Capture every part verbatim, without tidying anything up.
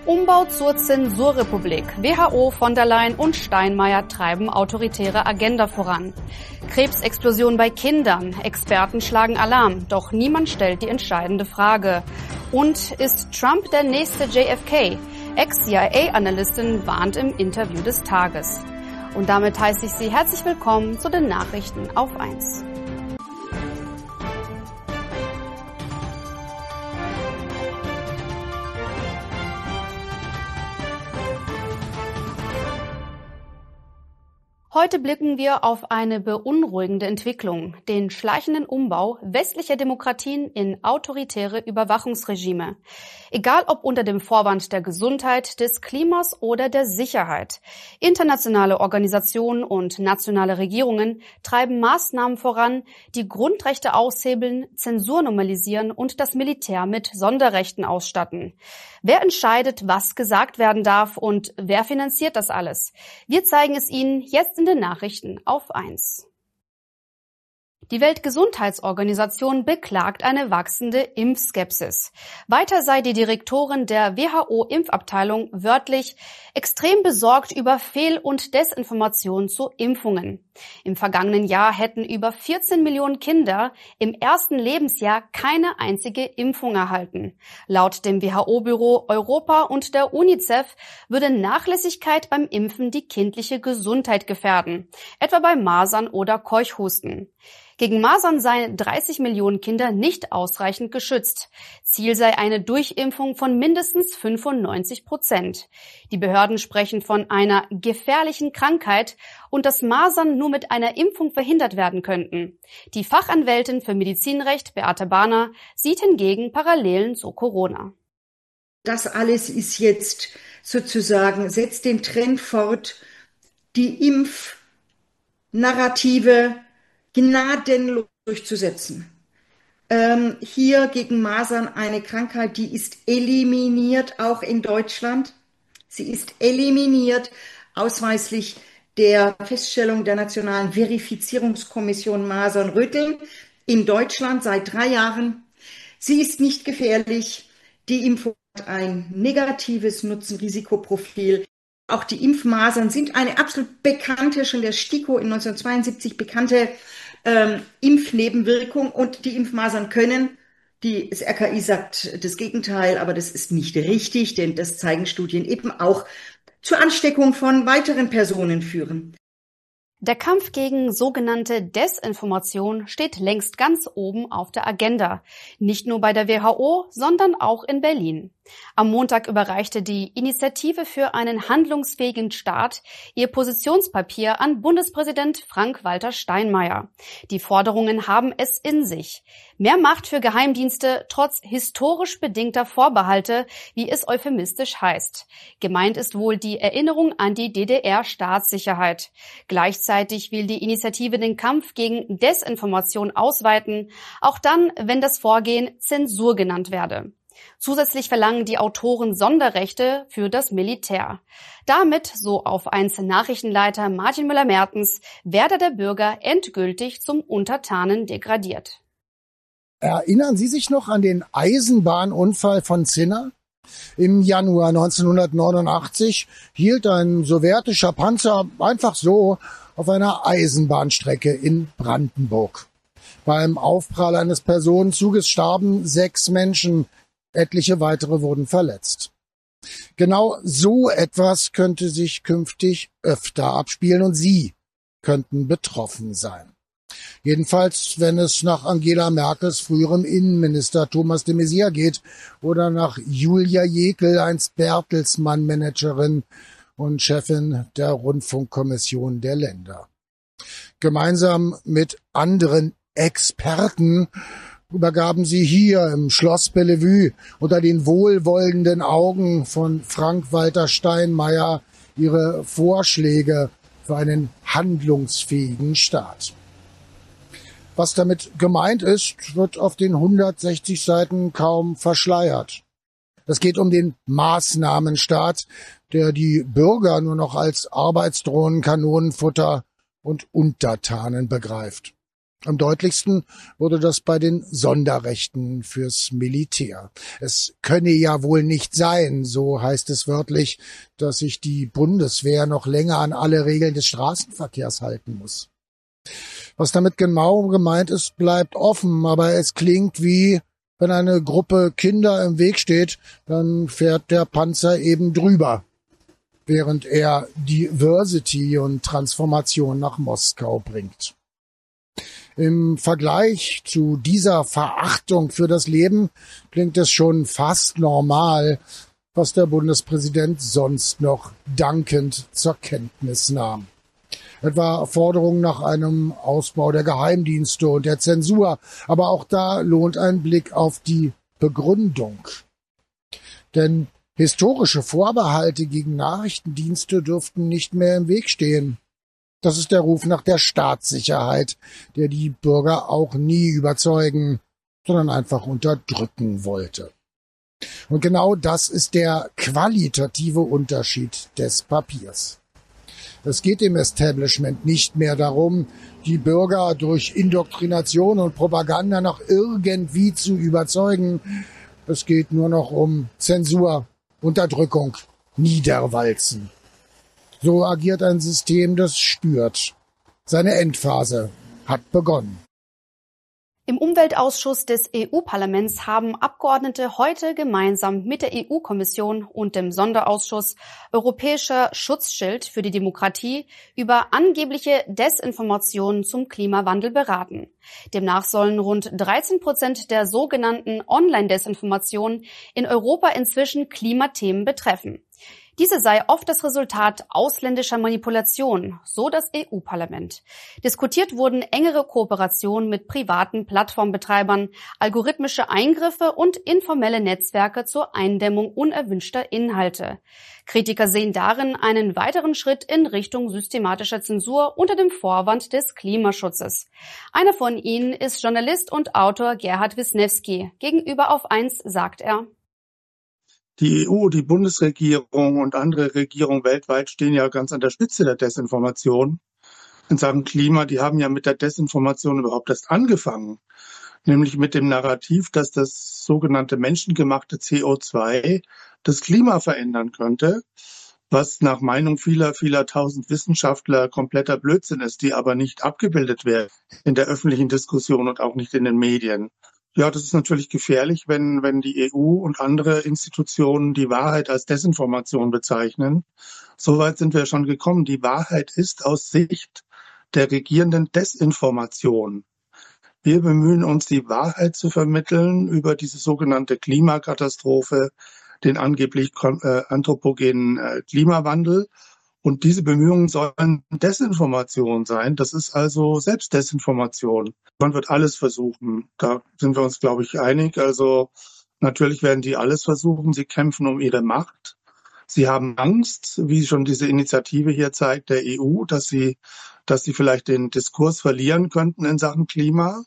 Umbau zur Zensurrepublik. W H O, von der Leyen und Steinmeier treiben autoritäre Agenda voran. Krebsexplosion bei Kindern. Experten schlagen Alarm, doch niemand stellt die entscheidende Frage. Und ist Trump der nächste J F K? Ex-C I A-Analystin warnt im Interview des Tages. Und damit heiße ich Sie herzlich willkommen zu den Nachrichten auf eins. Heute blicken wir auf eine beunruhigende Entwicklung, den schleichenden Umbau westlicher Demokratien in autoritäre Überwachungsregime. Egal ob unter dem Vorwand der Gesundheit, des Klimas oder der Sicherheit. Internationale Organisationen und nationale Regierungen treiben Maßnahmen voran, die Grundrechte aushebeln, Zensur normalisieren und das Militär mit Sonderrechten ausstatten. Wer entscheidet, was gesagt werden darf und wer finanziert das alles? Wir zeigen es Ihnen jetzt in den Nachrichten auf eins. Die Weltgesundheitsorganisation beklagt eine wachsende Impfskepsis. Weiter sei die Direktorin der W H O-Impfabteilung wörtlich extrem besorgt über Fehl- und Desinformation zu Impfungen. Im vergangenen Jahr hätten über vierzehn Millionen Kinder im ersten Lebensjahr keine einzige Impfung erhalten. Laut dem W H O-Büro Europa und der UNICEF würde Nachlässigkeit beim Impfen die kindliche Gesundheit gefährden, etwa bei Masern oder Keuchhusten. Gegen Masern seien dreißig Millionen Kinder nicht ausreichend geschützt. Ziel sei eine Durchimpfung von mindestens fünfundneunzig Prozent. Die Behörden sprechen von einer gefährlichen Krankheit und dass Masern nur mit einer Impfung verhindert werden könnten. Die Fachanwältin für Medizinrecht, Beate Bahner, sieht hingegen Parallelen zu Corona. Das alles ist jetzt sozusagen, setzt den Trend fort, die Impfnarrative gnadenlos durchzusetzen. Ähm, hier gegen Masern eine Krankheit, die ist eliminiert, auch in Deutschland. Sie ist eliminiert, ausweislich der Feststellung der Nationalen Verifizierungskommission Masern-Röteln in Deutschland seit drei Jahren. Sie ist nicht gefährlich. Die Impfung hat ein negatives Nutzen-Risikoprofil. Auch die Impfmasern sind eine absolut bekannte, schon der STIKO in neunzehnhundertzweiundsiebzig bekannte ähm, Impfnebenwirkung, und die Impfmasern können, die, das R K I sagt das Gegenteil, aber das ist nicht richtig, denn das zeigen Studien eben auch, zur Ansteckung von weiteren Personen führen. Der Kampf gegen sogenannte Desinformation steht längst ganz oben auf der Agenda. Nicht nur bei der W H O, sondern auch in Berlin. Am Montag überreichte die Initiative für einen handlungsfähigen Staat ihr Positionspapier an Bundespräsident Frank-Walter Steinmeier. Die Forderungen haben es in sich. Mehr Macht für Geheimdienste trotz historisch bedingter Vorbehalte, wie es euphemistisch heißt. Gemeint ist wohl die Erinnerung an die D D R-Staatssicherheit. Gleichzeitig will die Initiative den Kampf gegen Desinformation ausweiten, auch dann, wenn das Vorgehen Zensur genannt werde. Zusätzlich verlangen die Autoren Sonderrechte für das Militär. Damit, so auf eins Nachrichtenleiter Martin Müller-Mertens, werde der Bürger endgültig zum Untertanen degradiert. Erinnern Sie sich noch an den Eisenbahnunfall von Zinna? Im Januar neunzehnhundertneunundachtzig hielt ein sowjetischer Panzer einfach so auf einer Eisenbahnstrecke in Brandenburg. Beim Aufprall eines Personenzuges starben sechs Menschen, etliche weitere wurden verletzt. Genau so etwas könnte sich künftig öfter abspielen und Sie könnten betroffen sein. Jedenfalls, wenn es nach Angela Merkels früherem Innenminister Thomas de Maizière geht oder nach Julia Jekyll, einst Bertelsmann-Managerin und Chefin der Rundfunkkommission der Länder. Gemeinsam mit anderen Experten übergaben sie hier im Schloss Bellevue unter den wohlwollenden Augen von Frank-Walter Steinmeier ihre Vorschläge für einen handlungsfähigen Staat. Was damit gemeint ist, wird auf den hundertsechzig Seiten kaum verschleiert. Es geht um den Maßnahmenstaat, der die Bürger nur noch als Arbeitsdrohnen, Kanonenfutter und Untertanen begreift. Am deutlichsten wurde das bei den Sonderrechten fürs Militär. Es könne ja wohl nicht sein, so heißt es wörtlich, dass sich die Bundeswehr noch länger an alle Regeln des Straßenverkehrs halten muss. Was damit genau gemeint ist, bleibt offen, aber es klingt wie, wenn eine Gruppe Kinder im Weg steht, dann fährt der Panzer eben drüber, während er Diversity und Transformation nach Moskau bringt. Im Vergleich zu dieser Verachtung für das Leben klingt es schon fast normal, was der Bundespräsident sonst noch dankend zur Kenntnis nahm. Etwa Forderungen nach einem Ausbau der Geheimdienste und der Zensur, aber auch da lohnt ein Blick auf die Begründung. Denn historische Vorbehalte gegen Nachrichtendienste dürften nicht mehr im Weg stehen. Das ist der Ruf nach der Staatssicherheit, der die Bürger auch nie überzeugen, sondern einfach unterdrücken wollte. Und genau das ist der qualitative Unterschied des Papiers. Es geht dem Establishment nicht mehr darum, die Bürger durch Indoktrination und Propaganda noch irgendwie zu überzeugen. Es geht nur noch um Zensur, Unterdrückung, Niederwalzen. So agiert ein System, das spürt. Seine Endphase hat begonnen. Im Umweltausschuss des E U-Parlaments haben Abgeordnete heute gemeinsam mit der E U-Kommission und dem Sonderausschuss Europäischer Schutzschild für die Demokratie über angebliche Desinformationen zum Klimawandel beraten. Demnach sollen rund dreizehn Prozent der sogenannten Online-Desinformationen in Europa inzwischen Klimathemen betreffen. Diese sei oft das Resultat ausländischer Manipulation, so das E U-Parlament. Diskutiert wurden engere Kooperationen mit privaten Plattformbetreibern, algorithmische Eingriffe und informelle Netzwerke zur Eindämmung unerwünschter Inhalte. Kritiker sehen darin einen weiteren Schritt in Richtung systematischer Zensur unter dem Vorwand des Klimaschutzes. Einer von ihnen ist Journalist und Autor Gerhard Wisniewski. Gegenüber Auf eins sagt er: Die E U, die Bundesregierung und andere Regierungen weltweit stehen ja ganz an der Spitze der Desinformation. In Sachen Klima, die haben ja mit der Desinformation überhaupt erst angefangen. Nämlich mit dem Narrativ, dass das sogenannte menschengemachte C O zwei das Klima verändern könnte, was nach Meinung vieler, vieler tausend Wissenschaftler kompletter Blödsinn ist, die aber nicht abgebildet werden in der öffentlichen Diskussion und auch nicht in den Medien. Ja, das ist natürlich gefährlich, wenn, wenn die E U und andere Institutionen die Wahrheit als Desinformation bezeichnen. Soweit sind wir schon gekommen. Die Wahrheit ist aus Sicht der Regierenden Desinformation. Wir bemühen uns, die Wahrheit zu vermitteln über diese sogenannte Klimakatastrophe, den angeblich äh, anthropogenen äh, Klimawandel. Und diese Bemühungen sollen Desinformation sein. Das ist also Selbstdesinformation. Man wird alles versuchen. Da sind wir uns, glaube ich, einig. Also natürlich werden die alles versuchen. Sie kämpfen um ihre Macht. Sie haben Angst, wie schon diese Initiative hier zeigt, der E U, dass sie, dass sie vielleicht den Diskurs verlieren könnten in Sachen Klima.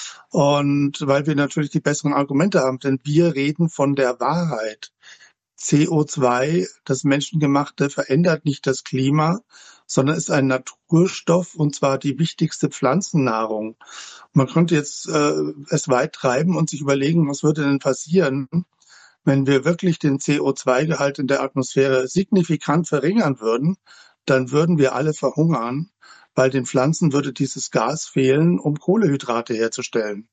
Und weil wir natürlich die besseren Argumente haben, denn wir reden von der Wahrheit. C O zwei, das Menschengemachte, verändert nicht das Klima, sondern ist ein Naturstoff, und zwar die wichtigste Pflanzennahrung. Man könnte jetzt äh, es weit treiben und sich überlegen, was würde denn passieren, wenn wir wirklich den C O zwei Gehalt in der Atmosphäre signifikant verringern würden. Dann würden wir alle verhungern, weil den Pflanzen würde dieses Gas fehlen, um Kohlenhydrate herzustellen.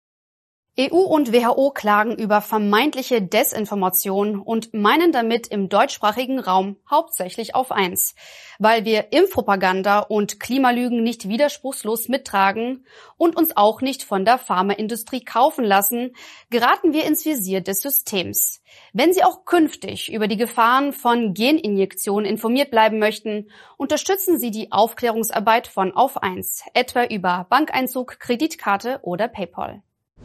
E U und W H O klagen über vermeintliche Desinformation und meinen damit im deutschsprachigen Raum hauptsächlich auf eins. Weil wir Impfpropaganda und Klimalügen nicht widerspruchslos mittragen und uns auch nicht von der Pharmaindustrie kaufen lassen, geraten wir ins Visier des Systems. Wenn Sie auch künftig über die Gefahren von Geninjektionen informiert bleiben möchten, unterstützen Sie die Aufklärungsarbeit von Auf eins, etwa über Bankeinzug, Kreditkarte oder PayPal.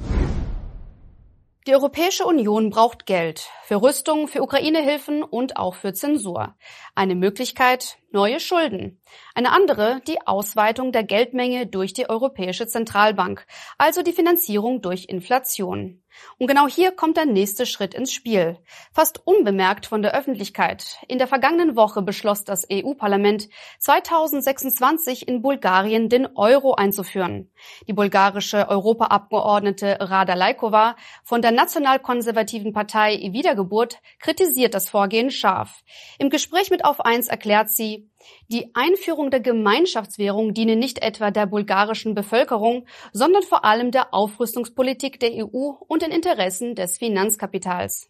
Die Europäische Union braucht Geld für Rüstung, für Ukraine-Hilfen und auch für Zensur. Eine Möglichkeit: neue Schulden. Eine andere: die Ausweitung der Geldmenge durch die Europäische Zentralbank, also die Finanzierung durch Inflation. Und genau hier kommt der nächste Schritt ins Spiel. Fast unbemerkt von der Öffentlichkeit. In der vergangenen Woche beschloss das E U-Parlament, zweitausendsechsundzwanzig in Bulgarien den Euro einzuführen. Die bulgarische Europaabgeordnete Rada Lajkova von der nationalkonservativen Partei Wiedergeburt kritisiert das Vorgehen scharf. Im Gespräch mit Auf eins erklärt sie, die Einführung der Gemeinschaftswährung diene nicht etwa der bulgarischen Bevölkerung, sondern vor allem der Aufrüstungspolitik der E U und den Interessen des Finanzkapitals.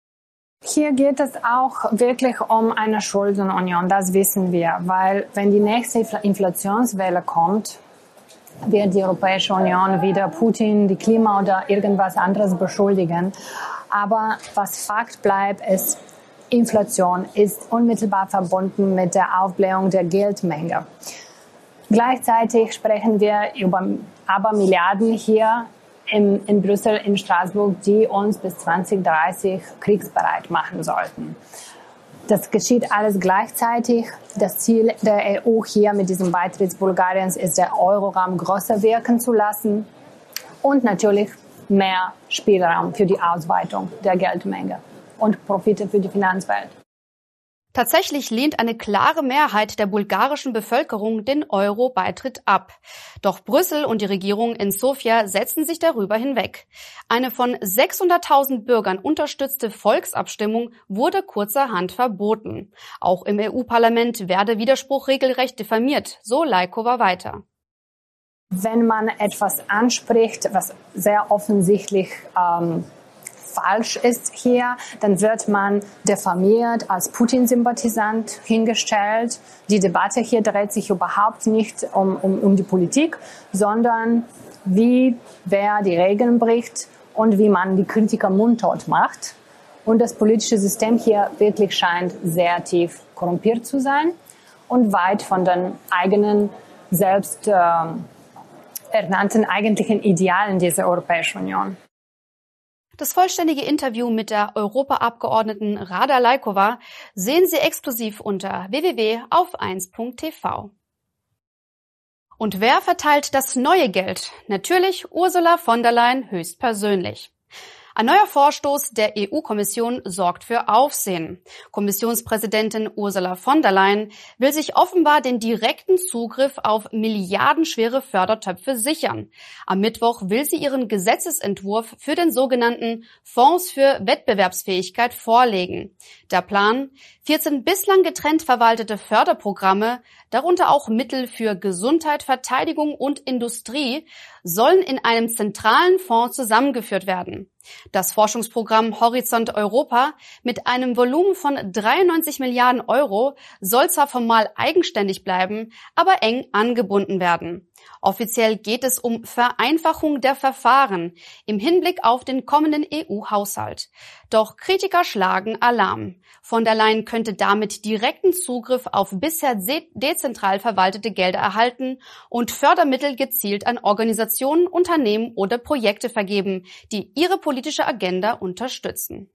Hier geht es auch wirklich um eine Schuldenunion, das wissen wir, weil wenn die nächste Inflationswelle kommt, wird die Europäische Union wieder Putin, die Klima oder irgendwas anderes beschuldigen. Aber was Fakt bleibt, ist, Inflation ist unmittelbar verbunden mit der Aufblähung der Geldmenge. Gleichzeitig sprechen wir über Abermilliarden hier in, in Brüssel, in Straßburg, die uns bis zwanzig dreißig kriegsbereit machen sollten. Das geschieht alles gleichzeitig. Das Ziel der E U hier mit diesem Beitritt Bulgariens ist, der Euroraum größer wirken zu lassen und natürlich mehr Spielraum für die Ausweitung der Geldmenge und Profite für die Finanzwelt. Tatsächlich lehnt eine klare Mehrheit der bulgarischen Bevölkerung den Euro-Beitritt ab. Doch Brüssel und die Regierung in Sofia setzen sich darüber hinweg. Eine von sechshunderttausend Bürgern unterstützte Volksabstimmung wurde kurzerhand verboten. Auch im E U-Parlament werde Widerspruch regelrecht diffamiert, so Lajkova weiter. Wenn man etwas anspricht, was sehr offensichtlich ähm, falsch ist hier, dann wird man diffamiert als Putin-Sympathisant hingestellt. Die Debatte hier dreht sich überhaupt nicht um, um, um die Politik, sondern wie wer die Regeln bricht und wie man die Kritiker mundtot macht. Und das politische System hier wirklich scheint sehr tief korrumpiert zu sein und weit von den eigenen, selbst äh, ernannten eigentlichen Idealen dieser Europäischen Union. Das vollständige Interview mit der Europaabgeordneten Rada Lajkova sehen Sie exklusiv unter w w w punkt auf eins punkt t v. Und wer verteilt das neue Geld? Natürlich Ursula von der Leyen höchstpersönlich. Ein neuer Vorstoß der E U-Kommission sorgt für Aufsehen. Kommissionspräsidentin Ursula von der Leyen will sich offenbar den direkten Zugriff auf milliardenschwere Fördertöpfe sichern. Am Mittwoch will sie ihren Gesetzesentwurf für den sogenannten Fonds für Wettbewerbsfähigkeit vorlegen. Der Plan: vierzehn bislang getrennt verwaltete Förderprogramme, darunter auch Mittel für Gesundheit, Verteidigung und Industrie, sollen in einem zentralen Fonds zusammengeführt werden. Das Forschungsprogramm Horizont Europa mit einem Volumen von dreiundneunzig Milliarden Euro soll zwar formal eigenständig bleiben, aber eng angebunden werden. Offiziell geht es um Vereinfachung der Verfahren im Hinblick auf den kommenden E U-Haushalt. Doch Kritiker schlagen Alarm. Von der Leyen könnte damit direkten Zugriff auf bisher dezentral verwaltete Gelder erhalten und Fördermittel gezielt an Organisationen, Unternehmen oder Projekte vergeben, die ihre politische Agenda unterstützen.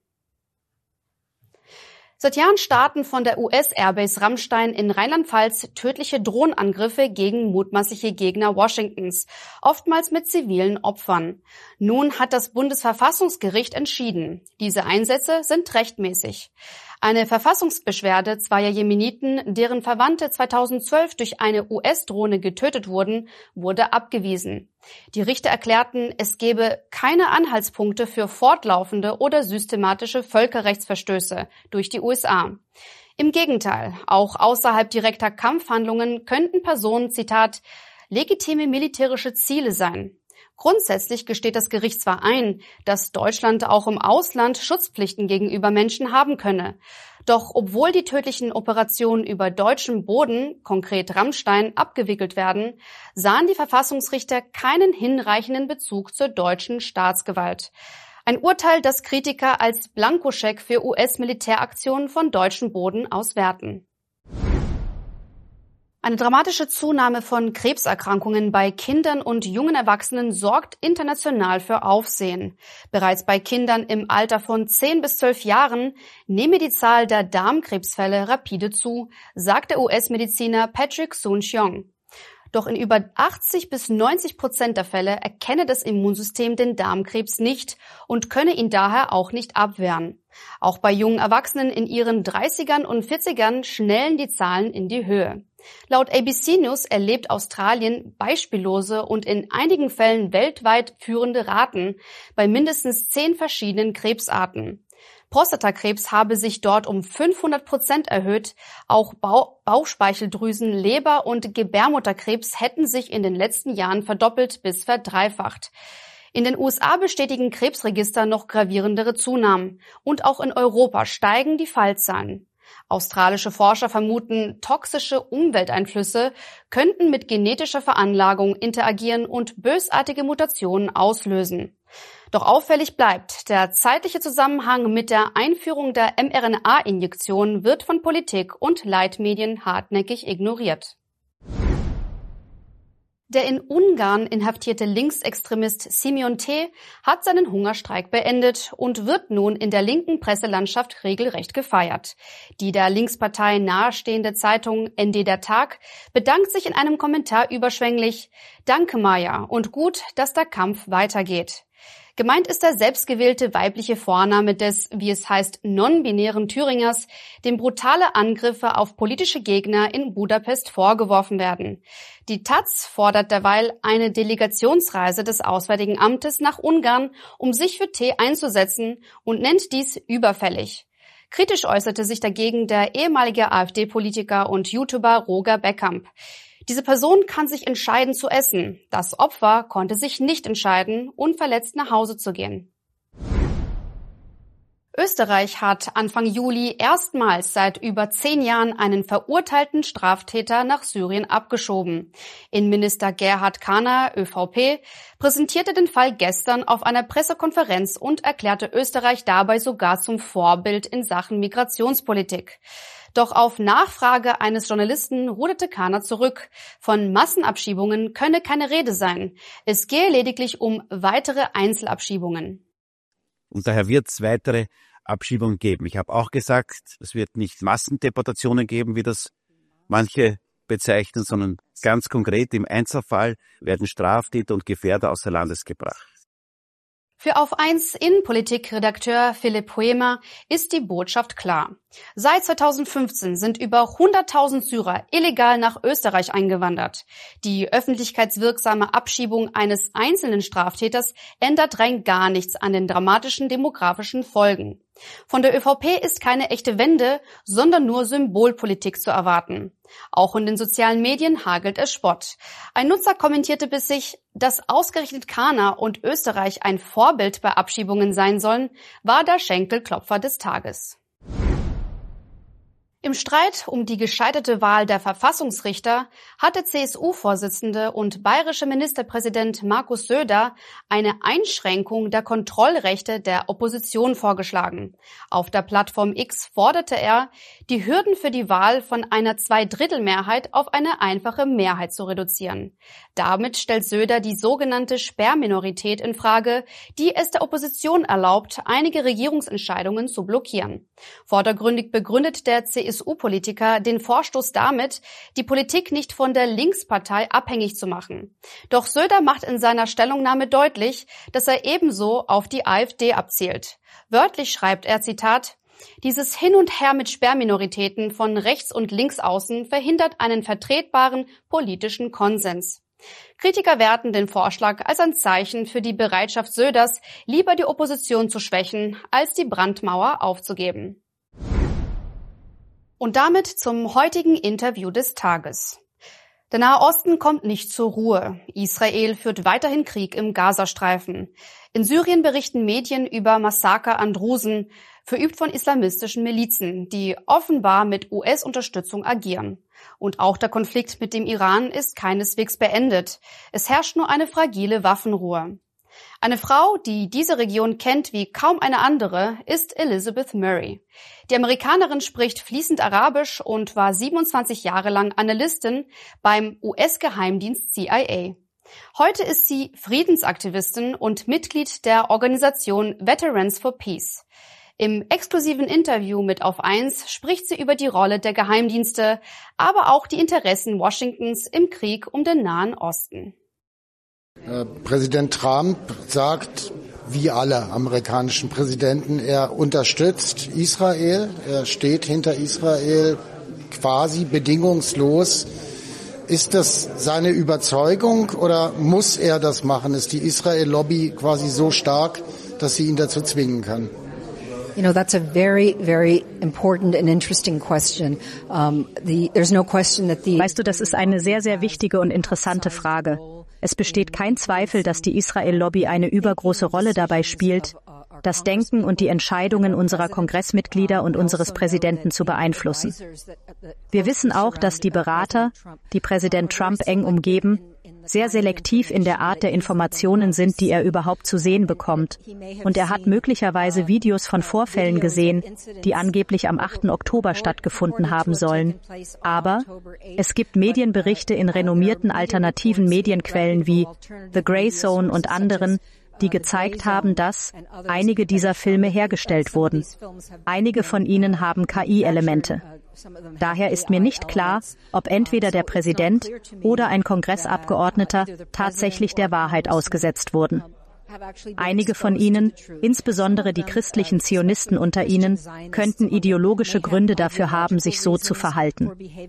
Seit Jahren starten von der U S-Airbase Ramstein in Rheinland-Pfalz tödliche Drohnenangriffe gegen mutmaßliche Gegner Washingtons, oftmals mit zivilen Opfern. Nun hat das Bundesverfassungsgericht entschieden, diese Einsätze sind rechtmäßig. Eine Verfassungsbeschwerde zweier Jemeniten, deren Verwandte zweitausendzwölf durch eine U S-Drohne getötet wurden, wurde abgewiesen. Die Richter erklärten, es gebe keine Anhaltspunkte für fortlaufende oder systematische Völkerrechtsverstöße durch die U S A. Im Gegenteil, auch außerhalb direkter Kampfhandlungen könnten Personen, Zitat, legitime militärische Ziele sein. Grundsätzlich gesteht das Gericht zwar ein, dass Deutschland auch im Ausland Schutzpflichten gegenüber Menschen haben könne. Doch obwohl die tödlichen Operationen über deutschem Boden, konkret Ramstein, abgewickelt werden, sahen die Verfassungsrichter keinen hinreichenden Bezug zur deutschen Staatsgewalt. Ein Urteil, das Kritiker als Blankoscheck für U S-Militäraktionen von deutschem Boden aus werten. Eine dramatische Zunahme von Krebserkrankungen bei Kindern und jungen Erwachsenen sorgt international für Aufsehen. Bereits bei Kindern im Alter von zehn bis zwölf Jahren nehme die Zahl der Darmkrebsfälle rapide zu, sagt der U S-Mediziner Patrick Soon-Shiong. Doch in über achtzig bis neunzig Prozent der Fälle erkenne das Immunsystem den Darmkrebs nicht und könne ihn daher auch nicht abwehren. Auch bei jungen Erwachsenen in ihren dreißigern und vierzigern schnellen die Zahlen in die Höhe. Laut A B C News erlebt Australien beispiellose und in einigen Fällen weltweit führende Raten bei mindestens zehn verschiedenen Krebsarten. Prostatakrebs habe sich dort um fünfhundert Prozent erhöht. Auch Bauch- Bauchspeicheldrüsen-, Leber- und Gebärmutterkrebs hätten sich in den letzten Jahren verdoppelt bis verdreifacht. In den U S A bestätigen Krebsregister noch gravierendere Zunahmen. Und auch in Europa steigen die Fallzahlen. Australische Forscher vermuten, toxische Umwelteinflüsse könnten mit genetischer Veranlagung interagieren und bösartige Mutationen auslösen. Doch auffällig bleibt, der zeitliche Zusammenhang mit der Einführung der mRNA-Injektion wird von Politik und Leitmedien hartnäckig ignoriert. Der in Ungarn inhaftierte Linksextremist Simeon T. hat seinen Hungerstreik beendet und wird nun in der linken Presselandschaft regelrecht gefeiert. Die der Linkspartei nahestehende Zeitung N D Der Tag bedankt sich in einem Kommentar überschwänglich: Danke, Maja, und gut, dass der Kampf weitergeht. Gemeint ist der selbstgewählte weibliche Vorname des, wie es heißt, non-binären Thüringers, dem brutale Angriffe auf politische Gegner in Budapest vorgeworfen werden. Die Taz fordert derweil eine Delegationsreise des Auswärtigen Amtes nach Ungarn, um sich für T einzusetzen, und nennt dies überfällig. Kritisch äußerte sich dagegen der ehemalige AfD-Politiker und YouTuber Roger Beckamp. Diese Person kann sich entscheiden zu essen. Das Opfer konnte sich nicht entscheiden, unverletzt nach Hause zu gehen. Österreich hat Anfang Juli erstmals seit über zehn Jahren einen verurteilten Straftäter nach Syrien abgeschoben. Innenminister Gerhard Kahner, ÖVP, präsentierte den Fall gestern auf einer Pressekonferenz und erklärte Österreich dabei sogar zum Vorbild in Sachen Migrationspolitik. Doch auf Nachfrage eines Journalisten ruderte Kahner zurück. Von Massenabschiebungen könne keine Rede sein. Es gehe lediglich um weitere Einzelabschiebungen. Und daher wird es weitere Abschiebungen geben. Ich habe auch gesagt, es wird nicht Massendeportationen geben, wie das manche bezeichnen, sondern ganz konkret im Einzelfall werden Straftäter und Gefährder außer Landes gebracht. Für Auf eins Innenpolitik-Redakteur Philipp Huemer ist die Botschaft klar. Seit zweitausendfünfzehn sind über hunderttausend Syrer illegal nach Österreich eingewandert. Die öffentlichkeitswirksame Abschiebung eines einzelnen Straftäters ändert rein gar nichts an den dramatischen demografischen Folgen. Von der ÖVP ist keine echte Wende, sondern nur Symbolpolitik zu erwarten. Auch in den sozialen Medien hagelt es Spott. Ein Nutzer kommentierte bis sich, dass ausgerechnet Kahner und Österreich ein Vorbild bei Abschiebungen sein sollen, war der Schenkelklopfer des Tages. Im Streit um die gescheiterte Wahl der Verfassungsrichter hatte C S U-Vorsitzende und bayerische Ministerpräsident Markus Söder eine Einschränkung der Kontrollrechte der Opposition vorgeschlagen. Auf der Plattform X forderte er, die Hürden für die Wahl von einer Zweidrittelmehrheit auf eine einfache Mehrheit zu reduzieren. Damit stellt Söder die sogenannte Sperrminorität in Frage, die es der Opposition erlaubt, einige Regierungsentscheidungen zu blockieren. Vordergründig begründet der C S U-Politiker den Vorstoß damit, die Politik nicht von der Linkspartei abhängig zu machen. Doch Söder macht in seiner Stellungnahme deutlich, dass er ebenso auf die AfD abzielt. Wörtlich schreibt er, Zitat, dieses Hin und Her mit Sperrminoritäten von rechts und links außen verhindert einen vertretbaren politischen Konsens. Kritiker werten den Vorschlag als ein Zeichen für die Bereitschaft Söders, lieber die Opposition zu schwächen, als die Brandmauer aufzugeben. Und damit zum heutigen Interview des Tages. Der Nahe Osten kommt nicht zur Ruhe. Israel führt weiterhin Krieg im Gazastreifen. In Syrien berichten Medien über Massaker an Drusen, verübt von islamistischen Milizen, die offenbar mit U S-Unterstützung agieren. Und auch der Konflikt mit dem Iran ist keineswegs beendet. Es herrscht nur eine fragile Waffenruhe. Eine Frau, die diese Region kennt wie kaum eine andere, ist Elizabeth Murray. Die Amerikanerin spricht fließend Arabisch und war siebenundzwanzig Jahre lang Analystin beim U S-Geheimdienst C I A. Heute ist sie Friedensaktivistin und Mitglied der Organisation Veterans for Peace. Im exklusiven Interview mit Auf eins spricht sie über die Rolle der Geheimdienste, aber auch die Interessen Washingtons im Krieg um den Nahen Osten. Präsident Trump sagt, wie alle amerikanischen Präsidenten, er unterstützt Israel, er steht hinter Israel quasi bedingungslos. Ist das seine Überzeugung oder muss er das machen? Ist die Israel-Lobby quasi so stark, dass sie ihn dazu zwingen kann? You know, that's a very, very important and interesting question. Um, the, there's no question that the Weißt du, das ist eine sehr, sehr wichtige und interessante Frage. Es besteht kein Zweifel, dass die Israel-Lobby eine übergroße Rolle dabei spielt, das Denken und die Entscheidungen unserer Kongressmitglieder und unseres Präsidenten zu beeinflussen. Wir wissen auch, dass die Berater, die Präsident Trump eng umgeben, sehr selektiv in der Art der Informationen sind, die er überhaupt zu sehen bekommt. Und er hat möglicherweise Videos von Vorfällen gesehen, die angeblich am achten Oktober stattgefunden haben sollen. Aber es gibt Medienberichte in renommierten alternativen Medienquellen wie The Grey Zone und anderen, die gezeigt haben, dass einige dieser Filme hergestellt wurden. Einige von ihnen haben K I-Elemente. Daher ist mir nicht klar, ob entweder der Präsident oder ein Kongressabgeordneter tatsächlich der Wahrheit ausgesetzt wurden. Einige von ihnen, insbesondere die christlichen Zionisten unter ihnen, könnten ideologische Gründe dafür haben, sich so zu verhalten.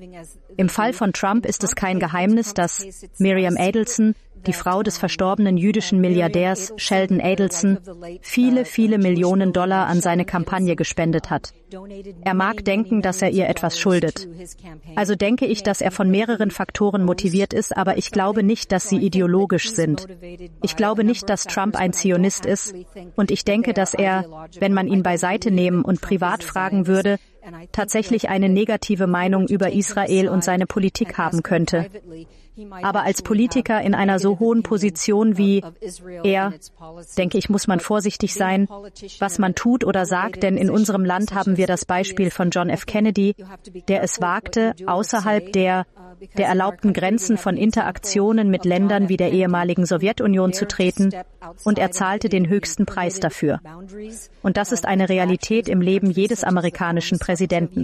Im Fall von Trump ist es kein Geheimnis, dass Miriam Adelson, die Frau des verstorbenen jüdischen Milliardärs Sheldon Adelson, viele, viele Millionen Dollar an seine Kampagne gespendet hat. Er mag denken, dass er ihr etwas schuldet. Also denke ich, dass er von mehreren Faktoren motiviert ist, aber ich glaube nicht, dass sie ideologisch sind. Ich glaube nicht, dass Trump ein Zionist ist, und ich denke, dass er, wenn man ihn beiseite nehmen und privat fragen würde, tatsächlich eine negative Meinung über Israel und seine Politik haben könnte. Aber als Politiker in einer so hohen Position wie er, denke ich, muss man vorsichtig sein, was man tut oder sagt, denn in unserem Land haben wir das Beispiel von John F. Kennedy, der es wagte, außerhalb der der erlaubten Grenzen von Interaktionen mit Ländern wie der ehemaligen Sowjetunion zu treten, und er zahlte den höchsten Preis dafür. Und das ist eine Realität im Leben jedes amerikanischen Präsidenten.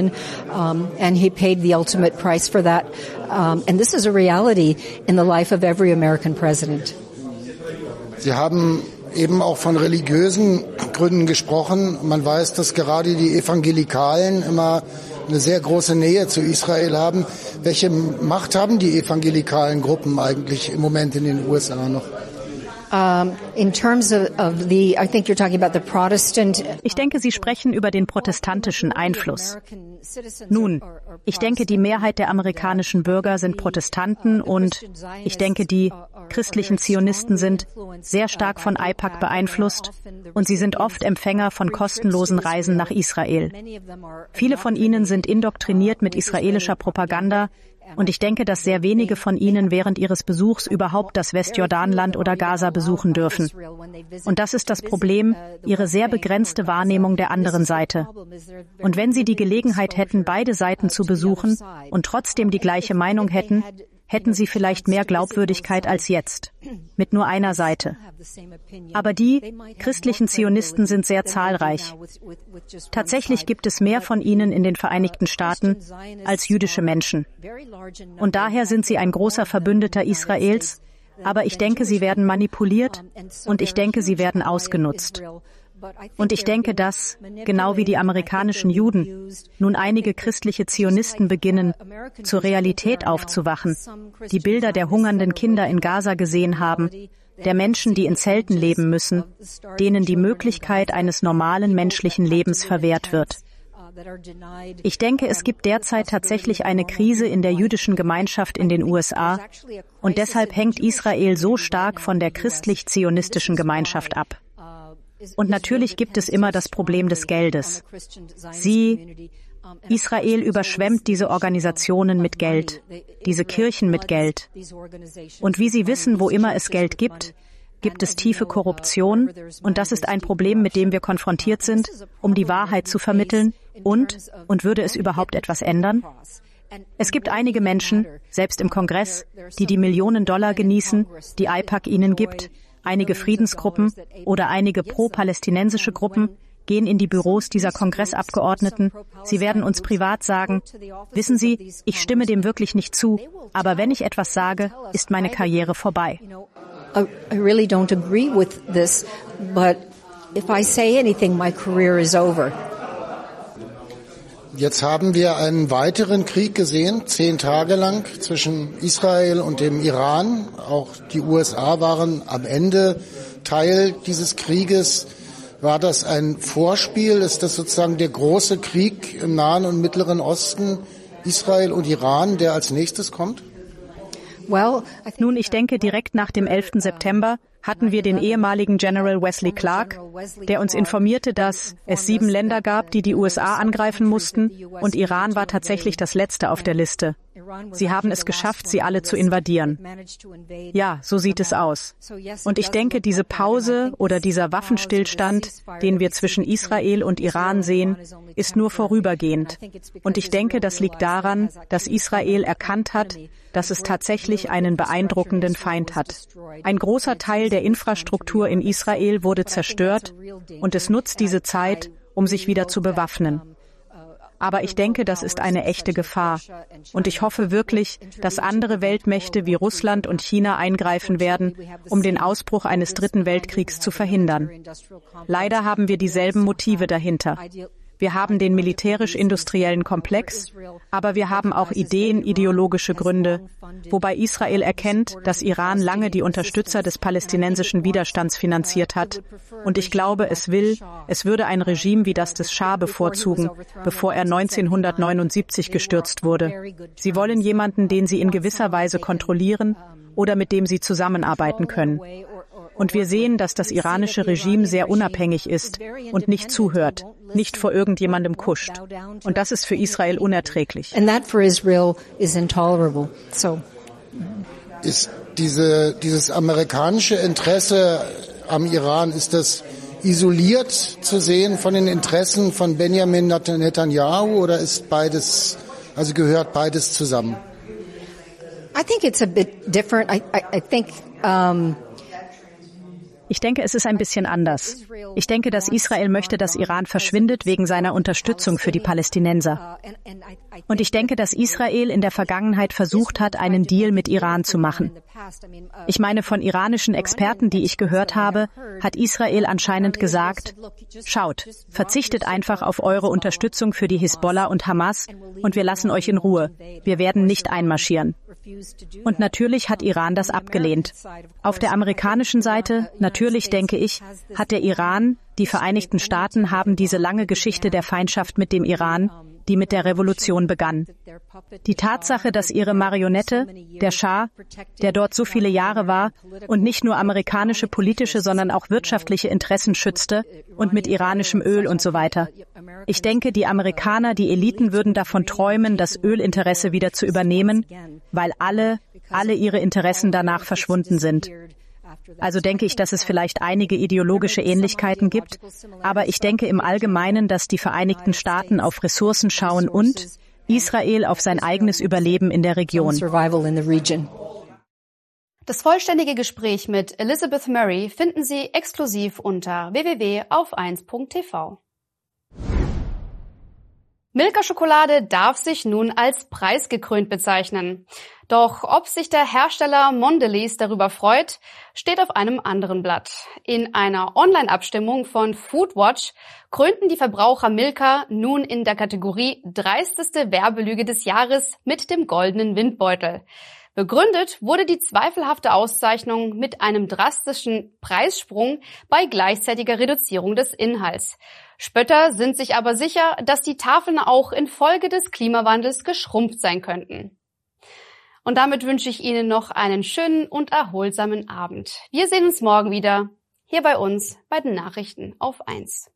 And he paid the ultimate price for that. And this is a reality in the life of every American president. Sie haben eben auch von religiösen Gründen gesprochen. Man weiß, dass gerade die Evangelikalen immer eine sehr große Nähe zu Israel haben. Welche Macht haben die evangelikalen Gruppen eigentlich im Moment in den U S A noch? In terms of, of the, I think you're talking about the Protestant. Ich denke, Sie sprechen über den protestantischen Einfluss. Nun, ich denke, die Mehrheit der amerikanischen Bürger sind Protestanten und ich denke, die christlichen Zionisten sind sehr stark von A I P A C beeinflusst und sie sind oft Empfänger von kostenlosen Reisen nach Israel. Viele von ihnen sind indoktriniert mit israelischer Propaganda. Und ich denke, dass sehr wenige von ihnen während ihres Besuchs überhaupt das Westjordanland oder Gaza besuchen dürfen. Und das ist das Problem, ihre sehr begrenzte Wahrnehmung der anderen Seite. Und wenn sie die Gelegenheit hätten, beide Seiten zu besuchen und trotzdem die gleiche Meinung hätten, hätten sie vielleicht mehr Glaubwürdigkeit als jetzt, mit nur einer Seite. Aber die christlichen Zionisten sind sehr zahlreich. Tatsächlich gibt es mehr von ihnen in den Vereinigten Staaten als jüdische Menschen. Und daher sind sie ein großer Verbündeter Israels, aber ich denke, sie werden manipuliert und ich denke, sie werden ausgenutzt. Und ich denke, dass, genau wie die amerikanischen Juden, nun einige christliche Zionisten beginnen, zur Realität aufzuwachen, die Bilder der hungernden Kinder in Gaza gesehen haben, der Menschen, die in Zelten leben müssen, denen die Möglichkeit eines normalen menschlichen Lebens verwehrt wird. Ich denke, es gibt derzeit tatsächlich eine Krise in der jüdischen Gemeinschaft in den U S A und deshalb hängt Israel so stark von der christlich-zionistischen Gemeinschaft ab. Und natürlich gibt es immer das Problem des Geldes. Sie, Israel überschwemmt diese Organisationen mit Geld, diese Kirchen mit Geld. Und wie Sie wissen, wo immer es Geld gibt, gibt es tiefe Korruption. Und das ist ein Problem, mit dem wir konfrontiert sind, um die Wahrheit zu vermitteln. Und, und würde es überhaupt etwas ändern? Es gibt einige Menschen, selbst im Kongress, die die Millionen Dollar genießen, die A I P A C ihnen gibt, einige Friedensgruppen oder einige pro-palästinensische Gruppen, gehen in die Büros dieser Kongressabgeordneten. Sie werden uns privat sagen, wissen Sie, ich stimme dem wirklich nicht zu, aber wenn ich etwas sage, ist meine Karriere vorbei. I really don't agree with this, but if I say anything, my career is over. Jetzt haben wir einen weiteren Krieg gesehen, zehn Tage lang zwischen Israel und dem Iran. Auch die U S A waren am Ende Teil dieses Krieges. War das ein Vorspiel? Ist das sozusagen der große Krieg im Nahen und Mittleren Osten, Israel und Iran, der als nächstes kommt? Nun, ich denke, direkt nach dem elften September hatten wir den ehemaligen General Wesley Clark, der uns informierte, dass es sieben Länder gab, die die U S A angreifen mussten, und Iran war tatsächlich das letzte auf der Liste. Sie haben es geschafft, sie alle zu invadieren. Ja, so sieht es aus. Und ich denke, diese Pause oder dieser Waffenstillstand, den wir zwischen Israel und Iran sehen, ist nur vorübergehend. Und ich denke, das liegt daran, dass Israel erkannt hat, dass es tatsächlich einen beeindruckenden Feind hat. Ein großer Teil der Infrastruktur in Israel wurde zerstört und es nutzt diese Zeit, um sich wieder zu bewaffnen. Aber ich denke, das ist eine echte Gefahr. Und ich hoffe wirklich, dass andere Weltmächte wie Russland und China eingreifen werden, um den Ausbruch eines dritten Weltkriegs zu verhindern. Leider haben wir dieselben Motive dahinter. Wir haben den militärisch-industriellen Komplex, aber wir haben auch Ideen, ideologische Gründe, wobei Israel erkennt, dass Iran lange die Unterstützer des palästinensischen Widerstands finanziert hat. Und ich glaube, es will, es würde ein Regime wie das des Schah bevorzugen, bevor er neunzehnhundertneunundsiebzig gestürzt wurde. Sie wollen jemanden, den sie in gewisser Weise kontrollieren oder mit dem sie zusammenarbeiten können. Und wir sehen, dass das iranische Regime sehr unabhängig ist und nicht zuhört, nicht vor irgendjemandem kuscht. Und das ist für Israel unerträglich. And that for Israel is intolerable. So. Ist diese, dieses amerikanische Interesse am Iran, ist das isoliert zu sehen von den Interessen von Benjamin Netanyahu oder ist beides, also gehört beides zusammen? I think it's a bit different. I, I, I think, um, Ich denke, es ist ein bisschen anders. Ich denke, dass Israel möchte, dass Iran verschwindet wegen seiner Unterstützung für die Palästinenser. Und ich denke, dass Israel in der Vergangenheit versucht hat, einen Deal mit Iran zu machen. Ich meine, von iranischen Experten, die ich gehört habe, hat Israel anscheinend gesagt, schaut, verzichtet einfach auf eure Unterstützung für die Hisbollah und Hamas und wir lassen euch in Ruhe. Wir werden nicht einmarschieren. Und natürlich hat Iran das abgelehnt. Auf der amerikanischen Seite, natürlich denke ich, hat der Iran, die Vereinigten Staaten haben diese lange Geschichte der Feindschaft mit dem Iran, die mit der Revolution begann. Die Tatsache, dass ihre Marionette, der Schah, der dort so viele Jahre war und nicht nur amerikanische politische, sondern auch wirtschaftliche Interessen schützte und mit iranischem Öl und so weiter. Ich denke, die Amerikaner, die Eliten würden davon träumen, das Ölinteresse wieder zu übernehmen, weil alle, alle ihre Interessen danach verschwunden sind. Also denke ich, dass es vielleicht einige ideologische Ähnlichkeiten gibt, aber ich denke im Allgemeinen, dass die Vereinigten Staaten auf Ressourcen schauen und Israel auf sein eigenes Überleben in der Region. Das vollständige Gespräch mit Elizabeth Murray finden Sie exklusiv unter w w w punkt auf eins punkt t v. Milka Schokolade darf sich nun als preisgekrönt bezeichnen. Doch ob sich der Hersteller Mondelez darüber freut, steht auf einem anderen Blatt. In einer Online-Abstimmung von Foodwatch krönten die Verbraucher Milka nun in der Kategorie dreisteste Werbelüge des Jahres mit dem goldenen Windbeutel. Begründet wurde die zweifelhafte Auszeichnung mit einem drastischen Preissprung bei gleichzeitiger Reduzierung des Inhalts. Spötter sind sich aber sicher, dass die Tafeln auch infolge des Klimawandels geschrumpft sein könnten. Und damit wünsche ich Ihnen noch einen schönen und erholsamen Abend. Wir sehen uns morgen wieder hier bei uns bei den Nachrichten auf eins.